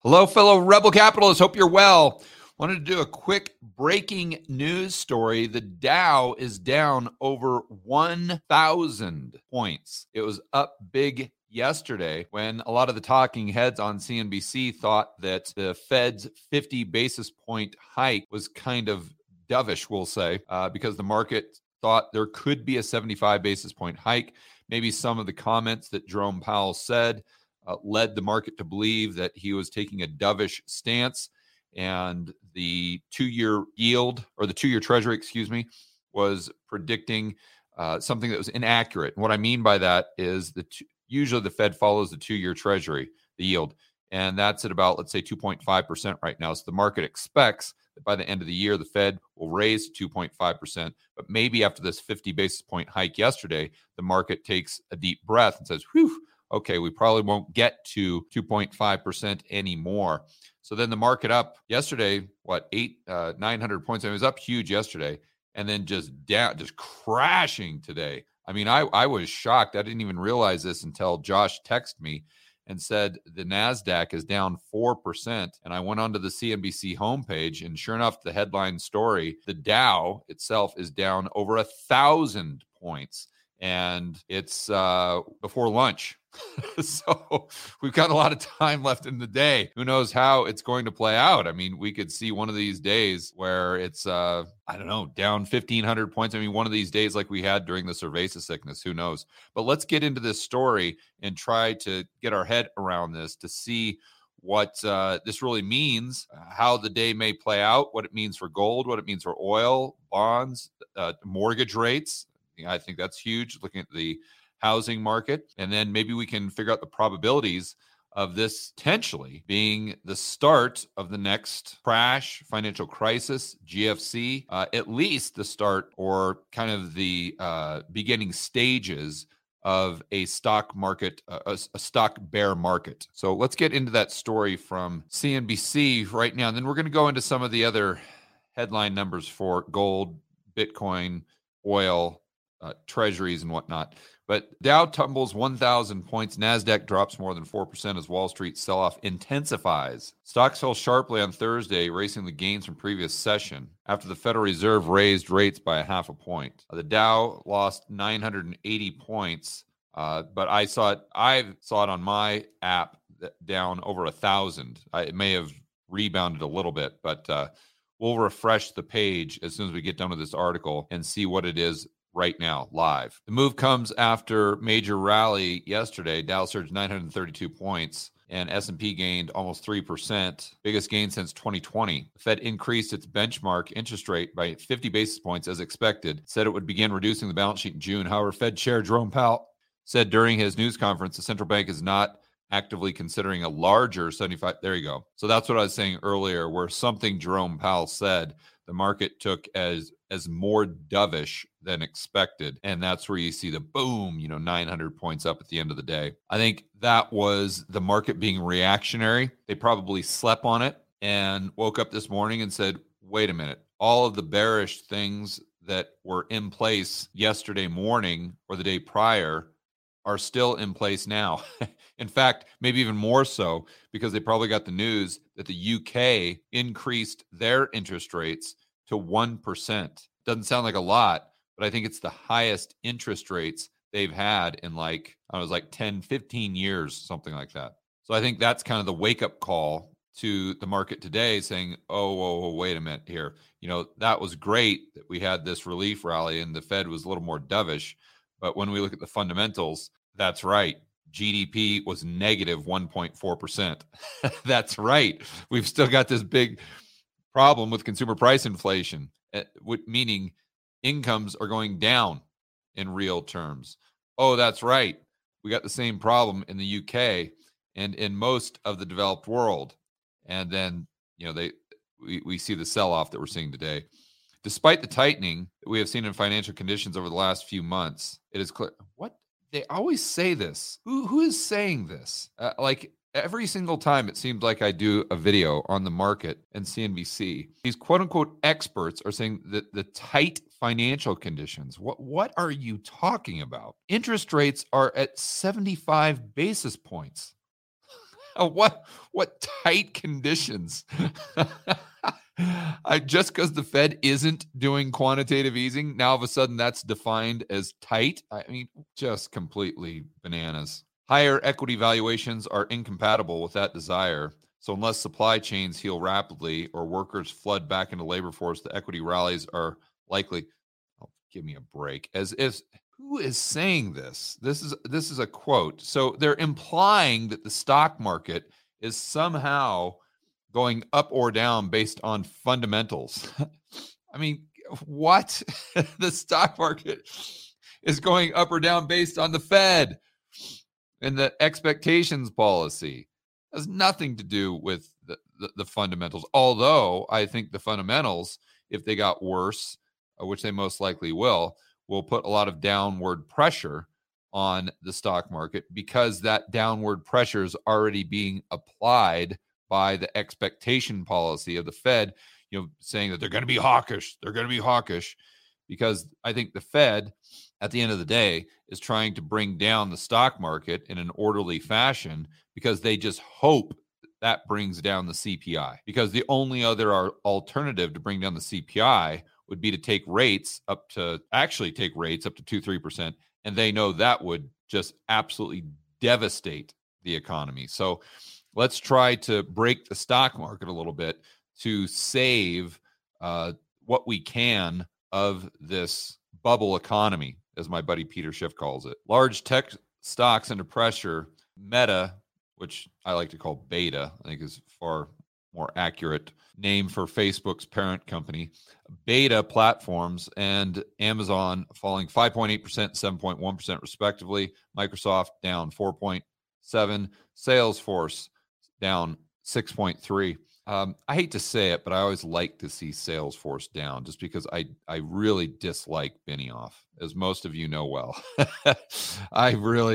Hello, fellow Rebel Capitalists. Hope you're well. Wanted to do a quick breaking news story. The Dow is down over 1,000 points. It was up big yesterday when a lot of the talking heads on CNBC thought that the Fed's 50 basis point hike was kind of dovish, we'll say, because the market thought there could be a 75 basis point hike. Maybe some of the comments that Jerome Powell said led the market to believe that he was taking a dovish stance, and the two-year yield, or the two-year treasury, was predicting something that was inaccurate. And what I mean by that is usually the Fed follows the two-year treasury, the yield, and that's at about, let's say, 2.5% right now. So the market expects that by the end of the year, the Fed will raise 2.5%, but maybe after this 50 basis point hike yesterday, the market takes a deep breath and says, whew, okay, we probably won't get to 2.5% anymore. So then the market up yesterday, 900 points. It was up huge yesterday, and then just down, just crashing today. I mean, I was shocked. I didn't even realize this until Josh texted me and said the NASDAQ is down 4%. And I went onto the CNBC homepage, and sure enough, the headline story, the Dow itself is down over 1,000 points. And it's before lunch. So we've got a lot of time left in the day. Who knows how it's going to play out? I mean, we could see one of these days where it's, down 1,500 points. I mean, one of these days like we had during the cerveza sickness, who knows? But let's get into this story and try to get our head around this to see what this really means, how the day may play out, what it means for gold, what it means for oil, bonds, mortgage rates. I think that's huge, looking at the housing market. And then maybe we can figure out the probabilities of this potentially being the start of the next crash, financial crisis, GFC, at least the start or kind of the beginning stages of a stock market, a stock bear market. So let's get into that story from CNBC right now. And then we're going to go into some of the other headline numbers for gold, Bitcoin, oil, treasuries and whatnot. But Dow tumbles 1,000 points. NASDAQ drops more than 4% as Wall Street sell-off intensifies. Stocks fell sharply on Thursday, erasing the gains from previous session after the Federal Reserve raised rates by 0.5 point. The Dow lost 980 points, but I saw it on my app down over 1,000. It may have rebounded a little bit, but we'll refresh the page as soon as we get done with this article and see what it is right now, live. The move comes after major rally yesterday. Dow surged 932 points and S&P gained almost 3%, biggest gain since 2020. The Fed increased its benchmark interest rate by 50 basis points as expected, said it would begin reducing the balance sheet in June. However, Fed Chair Jerome Powell said during his news conference, the central bank is not actively considering a larger 75. There you go. So that's what I was saying earlier, where something Jerome Powell said, the market took as more dovish than expected. And that's where you see the boom, 900 points up at the end of the day. I think that was the market being reactionary. They probably slept on it and woke up this morning and said, wait a minute, all of the bearish things that were in place yesterday morning or the day prior are still in place now. In fact, maybe even more so, because they probably got the news that the UK increased their interest rates to 1%. Doesn't sound like a lot, but I think it's the highest interest rates they've had in 10, 15 years, something like that. So I think that's kind of the wake-up call to the market today, saying, oh, wait a minute here. That was great that we had this relief rally and the Fed was a little more dovish. But when we look at the fundamentals, that's right. GDP was negative 1.4%. That's right. We've still got this big problem with consumer price inflation, meaning incomes are going down in real terms. Oh, that's right. We got the same problem in the UK and in most of the developed world. And then, we see the sell-off that we're seeing today. Despite the tightening that we have seen in financial conditions over the last few months, it is clear. What? They always say this. Who is saying this? Every single time it seems like I do a video on the market and CNBC, these quote-unquote experts are saying that the tight financial conditions, what are you talking about? Interest rates are at 75 basis points. What tight conditions? Just because the Fed isn't doing quantitative easing, now all of a sudden that's defined as tight. I mean, just completely bananas. Higher equity valuations are incompatible with that desire. So unless supply chains heal rapidly or workers flood back into labor force, the equity rallies are likely. Oh, give me a break. As if who is saying this? This is a quote. So they're implying that the stock market is somehow going up or down based on fundamentals. I mean, what? The stock market is going up or down based on the Fed and the expectations policy. It has nothing to do with the fundamentals. Although I think the fundamentals, if they got worse, which they most likely will put a lot of downward pressure on the stock market because that downward pressure is already being applied by the expectation policy of the Fed, saying that they're going to be hawkish. They're going to be hawkish because I think the Fed, at the end of the day, is trying to bring down the stock market in an orderly fashion because they just hope that brings down the CPI. Because the only other alternative to bring down the CPI would be to take rates up to 2-3%. And they know that would just absolutely devastate the economy. So let's try to break the stock market a little bit to save what we can of this bubble economy, as my buddy Peter Schiff calls it. Large tech stocks under pressure. Meta, which I like to call Beta, I think is far more accurate name for Facebook's parent company. Beta Platforms and Amazon falling 5.8%, 7.1% respectively. Microsoft down 4.7%. Salesforce down 6.3%. I hate to say it, but I always like to see Salesforce down just because I really dislike Benioff, as most of you know well. I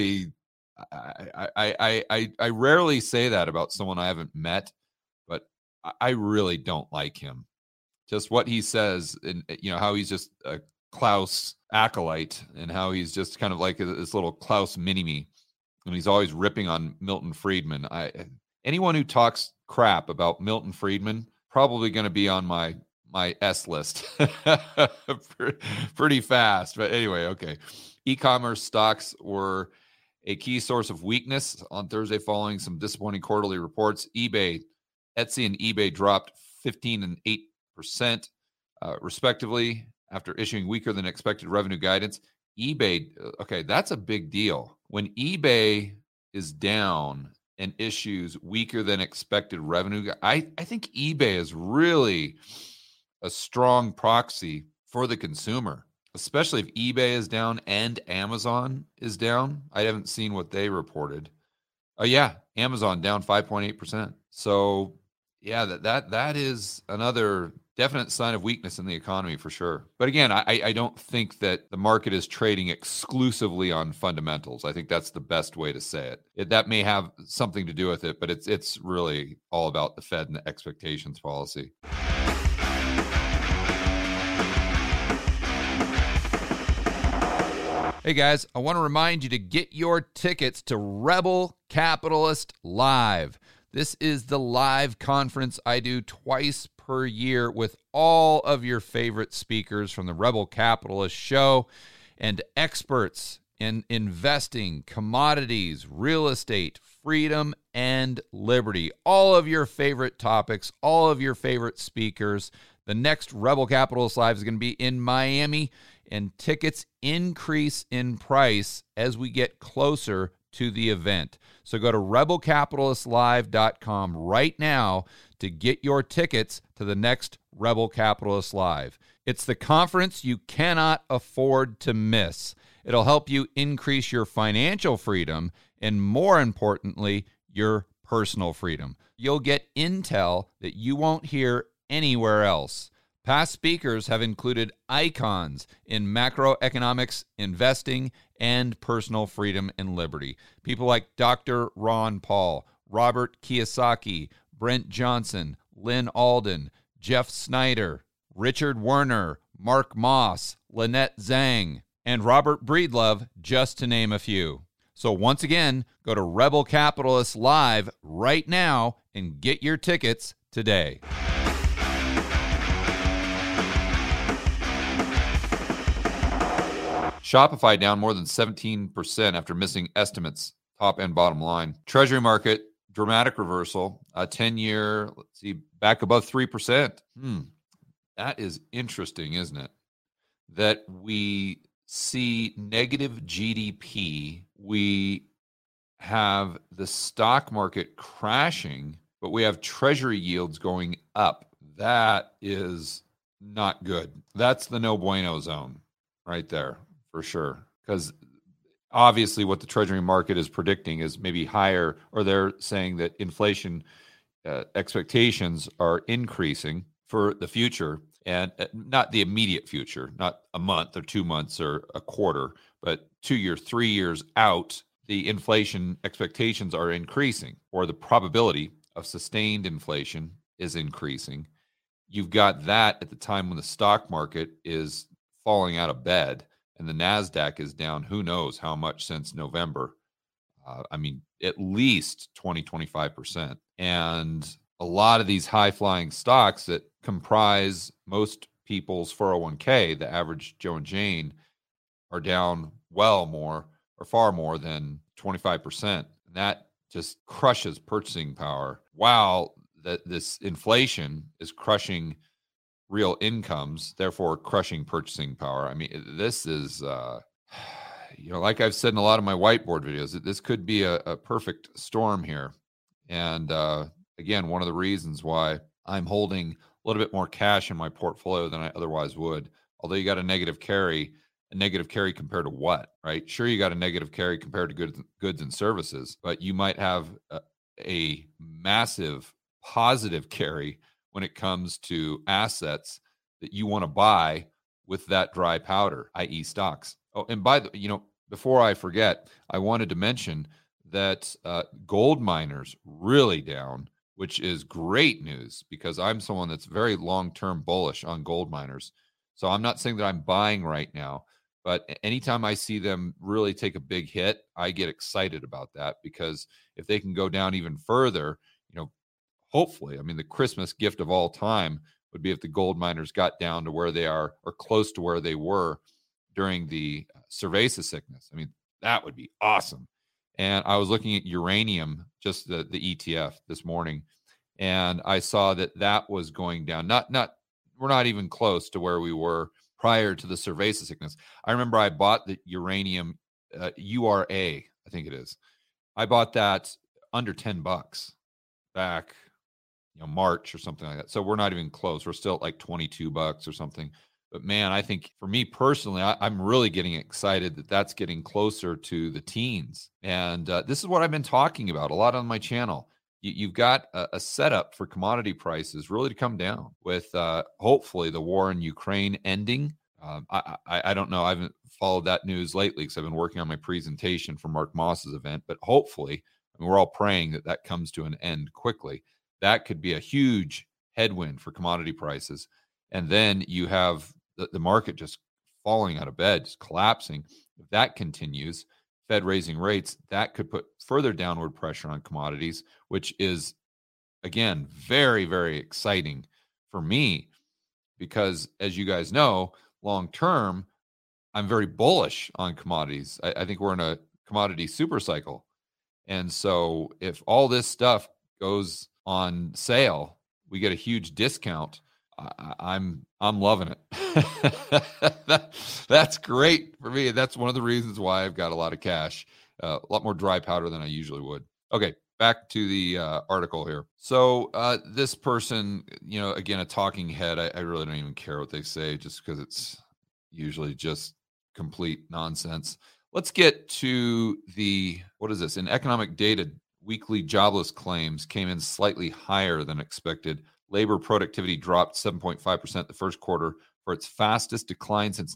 rarely say that about someone I haven't met, but I really don't like him. Just what he says, and how he's just a Klaus acolyte, and how he's just kind of like this little Klaus mini-me, and he's always ripping on Milton Friedman. Anyone who talks crap about Milton Friedman probably going to be on my S list pretty fast. But anyway, okay. E-commerce stocks were a key source of weakness on Thursday following some disappointing quarterly reports. Etsy and eBay dropped 15% and 8% respectively after issuing weaker than expected revenue guidance. eBay, okay, that's a big deal. When eBay is down and issues weaker than expected revenue, I think eBay is really a strong proxy for the consumer, especially if eBay is down and Amazon is down. I haven't seen what they reported. Oh yeah, Amazon down 5.8%. So yeah, that is another definite sign of weakness in the economy for sure. But again, I don't think that the market is trading exclusively on fundamentals. I think that's the best way to say it. That may have something to do with it, but it's really all about the Fed and the expectations policy. Hey guys, I want to remind you to get your tickets to Rebel Capitalist Live. This is the live conference I do twice per year with all of your favorite speakers from the Rebel Capitalist Show and experts in investing, commodities, real estate, freedom, and liberty. All of your favorite topics, all of your favorite speakers. The next Rebel Capitalist Live is going to be in Miami, and tickets increase in price as we get closer to the event. So go to rebelcapitalistlive.com right now to get your tickets to the next Rebel Capitalist Live. It's the conference you cannot afford to miss. It'll help you increase your financial freedom and, more importantly, your personal freedom. You'll get intel that you won't hear anywhere else. Past speakers have included icons in macroeconomics, investing, and personal freedom and liberty. People like Dr. Ron Paul, Robert Kiyosaki, Brent Johnson, Lynn Alden, Jeff Snyder, Richard Werner, Mark Moss, Lynette Zhang, and Robert Breedlove, just to name a few. So once again, go to Rebel Capitalist Live right now and get your tickets today. Shopify down more than 17% after missing estimates, top and bottom line. Treasury market, dramatic reversal. 10-year, let's see, back above 3%. That is interesting, isn't it? That we see negative GDP. We have the stock market crashing, but we have treasury yields going up. That is not good. That's the no bueno zone right there. For sure, because obviously what the treasury market is predicting is maybe higher, or they're saying that inflation expectations are increasing for the future, and not the immediate future, not a month or 2 months or a quarter, but 2 years, 3 years out, the inflation expectations are increasing, or the probability of sustained inflation is increasing. You've got that at the time when the stock market is falling out of bed. And the NASDAQ is down who knows how much since November. At least 20, 25%. And a lot of these high-flying stocks that comprise most people's 401k, the average Joe and Jane, are down well more or far more than 25%. And that just crushes purchasing power, while this inflation is crushing real incomes, therefore crushing purchasing power. This is, like I've said in a lot of my whiteboard videos, this could be a perfect storm here. And again, one of the reasons why I'm holding a little bit more cash in my portfolio than I otherwise would. Although you got a negative carry compared to what, right? Sure, you got a negative carry compared to goods and services, but you might have a massive positive carry when it comes to assets that you want to buy with that dry powder, i.e. stocks. Oh, and before I forget, I wanted to mention that gold miners really down, which is great news because I'm someone that's very long-term bullish on gold miners. So I'm not saying that I'm buying right now, but anytime I see them really take a big hit, I get excited about that, because if they can go down even further, hopefully, the Christmas gift of all time would be if the gold miners got down to where they are or close to where they were during the cerveza sickness. That would be awesome. And I was looking at uranium, just the ETF this morning, and I saw that was going down. We're not even close to where we were prior to the cerveza sickness. I remember I bought the uranium URA, I think it is. I bought that under $10 back March or something like that. So we're not even close. We're still at like $22 or something. But man, I think for me personally, I'm really getting excited that that's getting closer to the teens. And this is what I've been talking about a lot on my channel. You've got a setup for commodity prices really to come down with hopefully the war in Ukraine ending. I don't know. I haven't followed that news lately because I've been working on my presentation for Mark Moss's event. But hopefully, we're all praying that comes to an end quickly. That could be a huge headwind for commodity prices. And then you have the market just falling out of bed, just collapsing. If that continues, Fed raising rates, that could put further downward pressure on commodities, which is, again, very, very exciting for me because, as you guys know, long term, I'm very bullish on commodities. I think we're in a commodity super cycle. And so if all this stuff goes on sale, we get a huge discount. I'm loving it. That's great for me. That's one of the reasons why I've got a lot of cash, a lot more dry powder than I usually would. Okay, back to the article here. So this person, again, a talking head. I really don't even care what they say, just because it's usually just complete nonsense. Let's get to what is this? In economic data, weekly jobless claims came in slightly higher than expected. Labor productivity dropped 7.5% the first quarter for its fastest decline since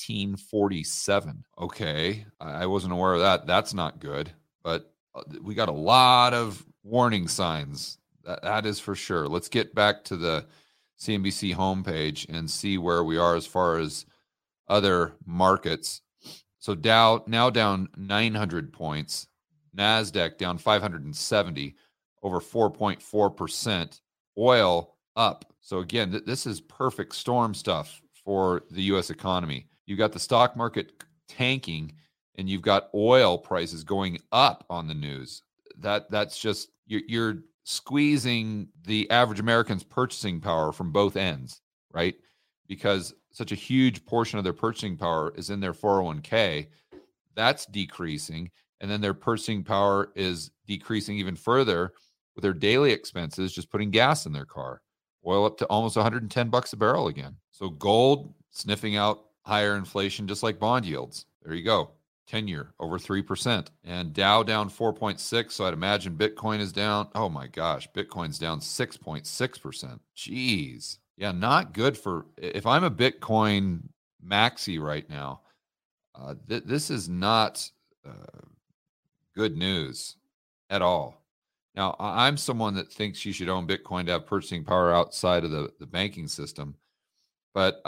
1947. Okay, I wasn't aware of that. That's not good. But we got a lot of warning signs. That is for sure. Let's get back to the CNBC homepage and see where we are as far as other markets. So Dow now down 900 points, NASDAQ down 570, over 4.4%. Oil up. So again, this is perfect storm stuff for the U.S. economy. You got the stock market tanking, and you've got oil prices going up on the news. That's just you're squeezing the average American's purchasing power from both ends, right? Because such a huge portion of their purchasing power is in their 401k. That's decreasing. And then their purchasing power is decreasing even further with their daily expenses, just putting gas in their car. Oil up to almost 110 bucks a barrel again. So gold sniffing out higher inflation, just like bond yields. There you go. 10-year over 3%, and Dow down 4.6. So I'd imagine Bitcoin is down. Oh my gosh, Bitcoin's down 6.6%. Jeez. Yeah, not good for, if I'm a Bitcoin maxi right now, this is not good news at all. Now, I'm someone that thinks you should own Bitcoin to have purchasing power outside of the banking system. But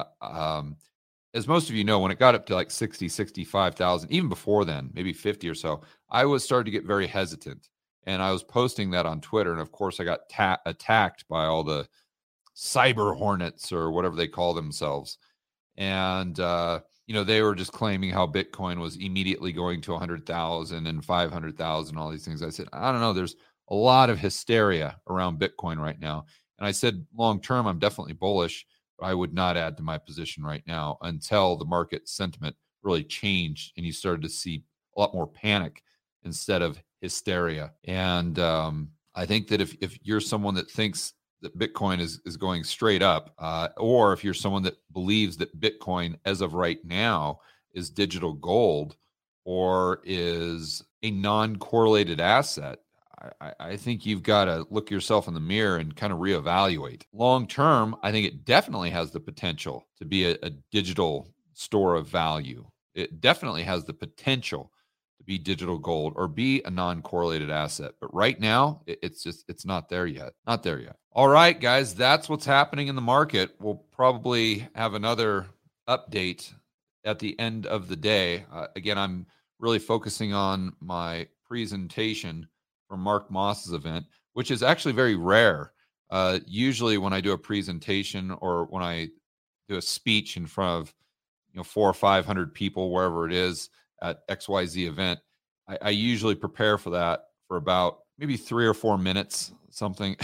as most of you know, when it got up to like 60, 65,000, even before then, maybe 50 or so, I was starting to get very hesitant. And I was posting that on Twitter. And of course, I got attacked by all the cyber hornets or whatever they call themselves. And, they were just claiming how Bitcoin was immediately going to 100,000 and 500,000, all these things. I said, I don't know. There's a lot of hysteria around Bitcoin right now. And I said, long term, I'm definitely bullish. I would not add to my position right now until the market sentiment really changed and you started to see a lot more panic instead of hysteria. And I think that if you're someone that thinks that Bitcoin is going straight up, or if you're someone that believes that Bitcoin as of right now is digital gold or is a non-correlated asset, I think you've got to look yourself in the mirror and kind of reevaluate. Long term, I think it definitely has the potential to be a digital store of value. It definitely has the potential to be digital gold or be a non-correlated asset. But right now, it's not there yet. Not there yet. All right, guys, that's what's happening in the market. We'll probably have another update at the end of the day. Again, I'm really focusing on my presentation from Mark Moss's event, which is actually very rare. Usually when I do a presentation or when I do a speech in front of 400 or 500 people, wherever it is at XYZ event, I usually prepare for that for about maybe 3 or 4 minutes, something.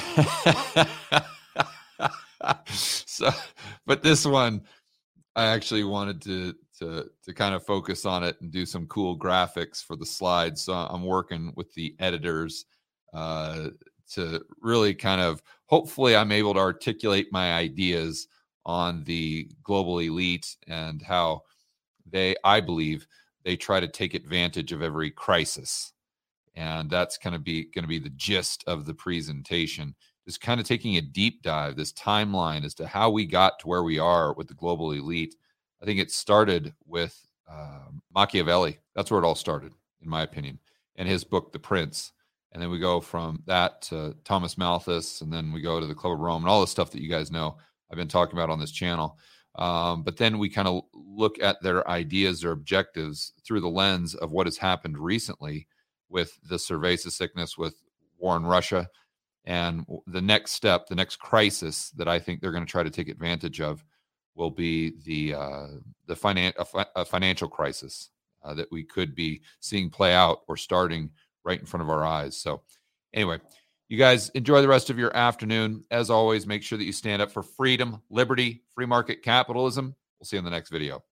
So, but this one, I actually wanted to kind of focus on it and do some cool graphics for the slides. So I'm working with the editors to really kind of, hopefully I'm able to articulate my ideas on the global elite and how I believe they try to take advantage of every crisis. And that's going to be the gist of the presentation. Just kind of taking a deep dive, this timeline as to how we got to where we are with the global elite. I think it started with Machiavelli. That's where it all started, in my opinion, and his book, The Prince. And then we go from that to Thomas Malthus, and then we go to the Club of Rome and all the stuff that you guys know I've been talking about on this channel. But then we kind of look at their ideas, their objectives through the lens of what has happened recently with the cerveza sickness, with war in Russia, and the next step, the next crisis that I think they're going to try to take advantage of will be the financial crisis that we could be seeing play out or starting right in front of our eyes. So anyway, you guys enjoy the rest of your afternoon. As always, make sure that you stand up for freedom, liberty, free market capitalism. We'll see you in the next video.